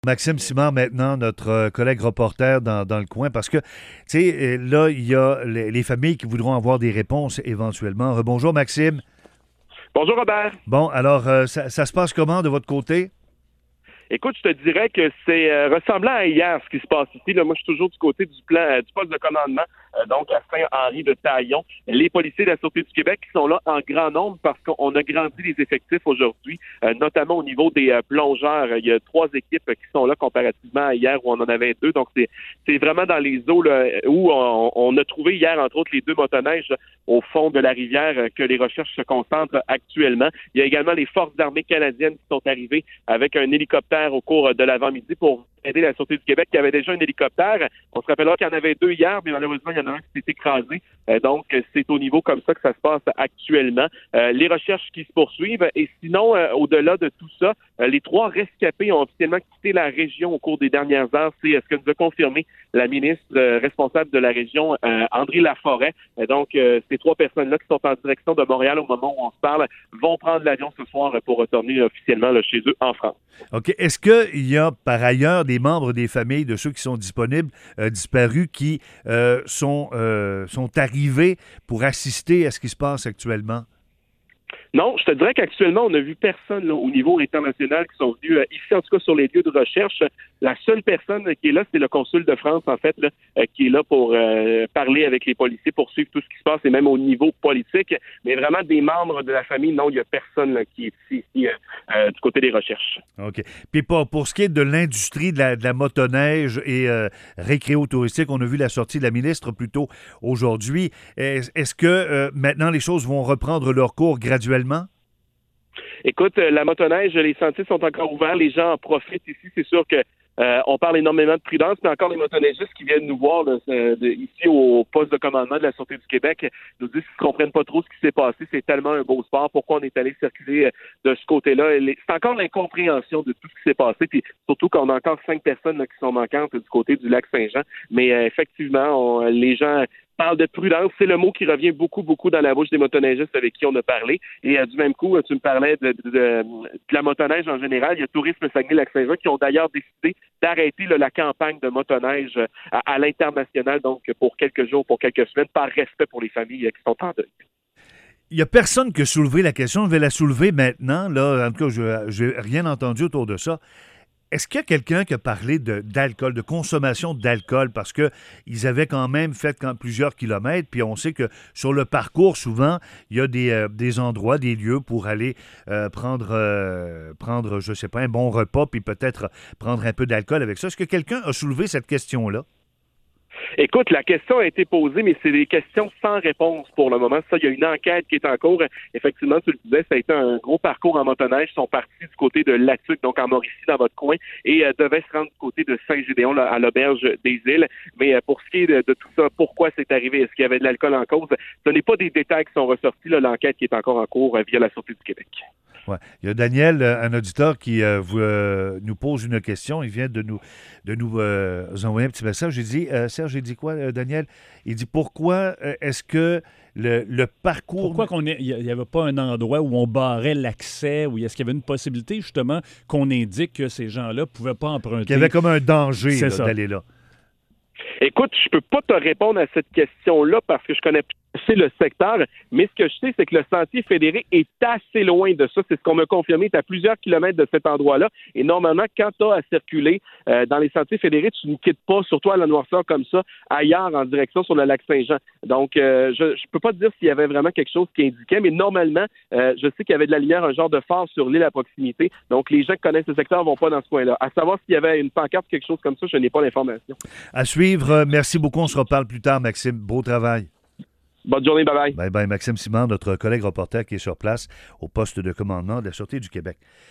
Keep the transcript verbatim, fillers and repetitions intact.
Maxime Simard, maintenant, notre euh, collègue reporter dans, dans le coin, parce que, tu sais, euh, là, il y a les, les familles qui voudront avoir des réponses éventuellement. Rebonjour, Maxime. Bonjour Robert. Bon, alors, euh, ça, ça se passe comment de votre côté? Écoute, je te dirais que c'est euh, ressemblant à hier ce qui se passe ici. Là, moi, je suis toujours du côté du plan euh, du poste de commandement, euh, donc à Saint-Henri-de-Taillon. Les policiers de la Sûreté du Québec qui sont là en grand nombre parce qu'on a grandi les effectifs aujourd'hui, euh, notamment au niveau des euh, plongeurs. Il y a trois équipes qui sont là comparativement à hier où on en avait deux. Donc, c'est c'est vraiment dans les eaux là, où on, on a trouvé hier, entre autres, les deux motoneiges là, au fond de la rivière euh, que les recherches se concentrent actuellement. Il y a également les forces armées canadiennes qui sont arrivées avec un hélicoptère au cours de l'avant-midi pour aider la Sûreté du Québec qui avait déjà un hélicoptère. On se rappellera qu'il y en avait deux hier, mais malheureusement, il y en a un qui s'est écrasé. Euh, donc, c'est au niveau comme ça que ça se passe actuellement. Euh, les recherches qui se poursuivent. Et sinon, euh, au-delà de tout ça, euh, les trois rescapés ont officiellement quitté la région au cours des dernières heures. C'est ce que nous a confirmé la ministre euh, responsable de la région, euh, André Laforêt. Euh, donc, euh, ces trois personnes-là qui sont en direction de Montréal au moment où on se parle vont prendre l'avion ce soir pour retourner officiellement là, chez eux en France. OK. Est-ce qu'il y a par ailleurs des membres des familles de ceux qui sont disponibles, euh, disparus, qui euh, sont, euh, sont arrivés pour assister à ce qui se passe actuellement? Non, je te dirais qu'actuellement, on n'a vu personne là, au niveau international qui sont venus euh, ici, en tout cas sur les lieux de recherche. La seule personne qui est là, c'est le consul de France, en fait, là, euh, qui est là pour euh, parler avec les policiers, pour suivre tout ce qui se passe, et même au niveau politique. Mais vraiment, des membres de la famille, non, il n'y a personne là, qui est ici, ici euh, euh, du côté des recherches. OK. Puis pour, pour ce qui est de l'industrie de la, de la motoneige et euh, récréo-touristique, on a vu la sortie de la ministre plus tôt aujourd'hui. Est, est-ce que euh, maintenant les choses vont reprendre leur cours graduellement? Écoute, la motoneige, les sentiers sont encore ouverts, les gens en profitent ici. C'est sûr que euh, on parle énormément de prudence, mais encore les motoneigistes qui viennent nous voir là, de, ici au poste de commandement de la Sûreté du Québec nous disent qu'ils ne comprennent pas trop ce qui s'est passé. C'est tellement un beau sport. Pourquoi on est allé circuler de ce côté-là? C'est encore l'incompréhension de tout ce qui s'est passé, puis surtout qu'on a encore cinq personnes là, qui sont manquantes du côté du lac Saint-Jean. Mais euh, effectivement, on, les gens parle de prudence, c'est le mot qui revient beaucoup, beaucoup dans la bouche des motoneigistes avec qui on a parlé. Et euh, du même coup, tu me parlais de, de, de, de la motoneige en général. Il y a Tourisme Saguenay-Lac-Saint-Jean qui ont d'ailleurs décidé d'arrêter là, la campagne de motoneige à, à l'international, donc pour quelques jours, pour quelques semaines, par respect pour les familles qui sont en deuil. Il n'y a personne qui a soulevé la question. Je vais la soulever maintenant. Là, en tout cas, je n'ai rien entendu autour de ça. Est-ce qu'il y a quelqu'un qui a parlé de, d'alcool, de consommation d'alcool? Parce qu'ils avaient quand même fait quand, plusieurs kilomètres, puis on sait que sur le parcours, souvent, il y a des, euh, des endroits, des lieux pour aller euh, prendre, euh, prendre, je ne sais pas, un bon repas, puis peut-être prendre un peu d'alcool avec ça. Est-ce que quelqu'un a soulevé cette question-là? Écoute, la question a été posée, mais c'est des questions sans réponse pour le moment. Ça, il y a une enquête qui est en cours. Effectivement, tu le disais, ça a été un gros parcours en motoneige. Ils sont partis du côté de Latuc, donc en Mauricie, dans votre coin, et euh, devaient se rendre du côté de Saint-Gédéon, là, à l'auberge des îles. Mais euh, pour ce qui est de, de tout ça, pourquoi c'est arrivé? Est-ce qu'il y avait de l'alcool en cause? Ce n'est pas des détails qui sont ressortis. Là, l'enquête qui est encore en cours euh, via la Sûreté du Québec. Ouais. Il y a Daniel, un auditeur, qui euh, vous, euh, nous pose une question. Il vient de nous, de nous euh, envoyer un petit message. J'ai dit, euh, Serge, j'ai dit quoi, euh, Daniel? Il dit, pourquoi euh, est-ce que le, le parcours... Pourquoi qu'on il n'y avait pas un endroit où on barrait l'accès, où est-ce qu'il y avait une possibilité, justement, qu'on indique que ces gens-là ne pouvaient pas emprunter? Qu'il y avait comme un danger là, d'aller là. Écoute, je peux pas te répondre à cette question-là parce que je connais assez le secteur, mais ce que je sais, c'est que le sentier fédéré est assez loin de ça. C'est ce qu'on m'a confirmé. Tu à plusieurs kilomètres de cet endroit-là. Et normalement, quand tu as à circuler euh, dans les sentiers fédérés, tu ne quittes pas, surtout à la noirceur comme ça, ailleurs en direction sur le lac Saint-Jean. Donc, euh, je ne peux pas te dire s'il y avait vraiment quelque chose qui indiquait, mais normalement, euh, je sais qu'il y avait de la lumière, un genre de phare sur l'île à proximité. Donc, les gens qui connaissent le secteur ne vont pas dans ce coin-là. À savoir s'il y avait une pancarte ou quelque chose comme ça, je n'ai pas l'information. À suivre. Merci beaucoup. On se reparle plus tard, Maxime. Beau travail. Bonne journée, bye-bye. Bye-bye. Maxime Simard, notre collègue reporter qui est sur place au poste de commandement de la Sûreté du Québec.